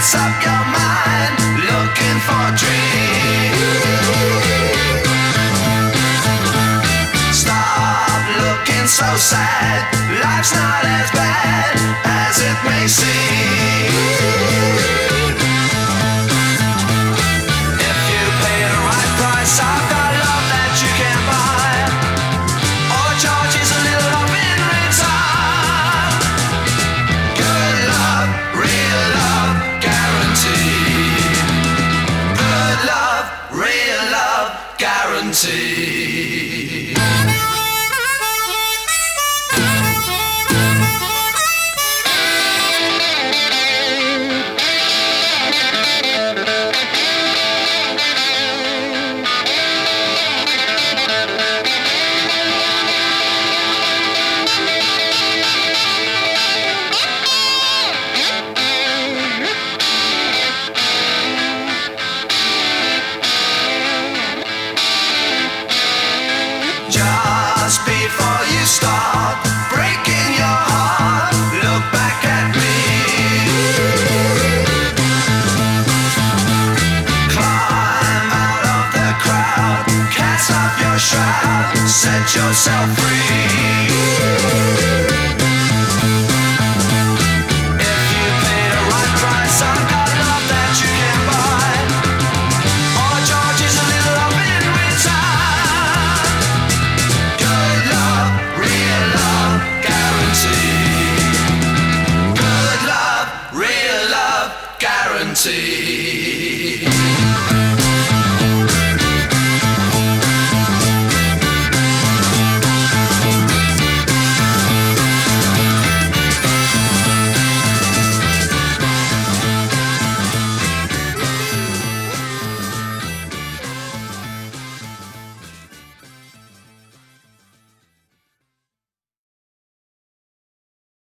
mess up your mind, looking for a dream. Stop looking so sad, life's not as bad as it may seem. If you pay the right price, I've got love that you can't buy. All I charge is a little love in return. Good love, real love, guaranteed. Good love, real love, guaranteed. Just before you start breaking your heart, look back at me. Climb out of the crowd, cast off your shroud, set yourself free.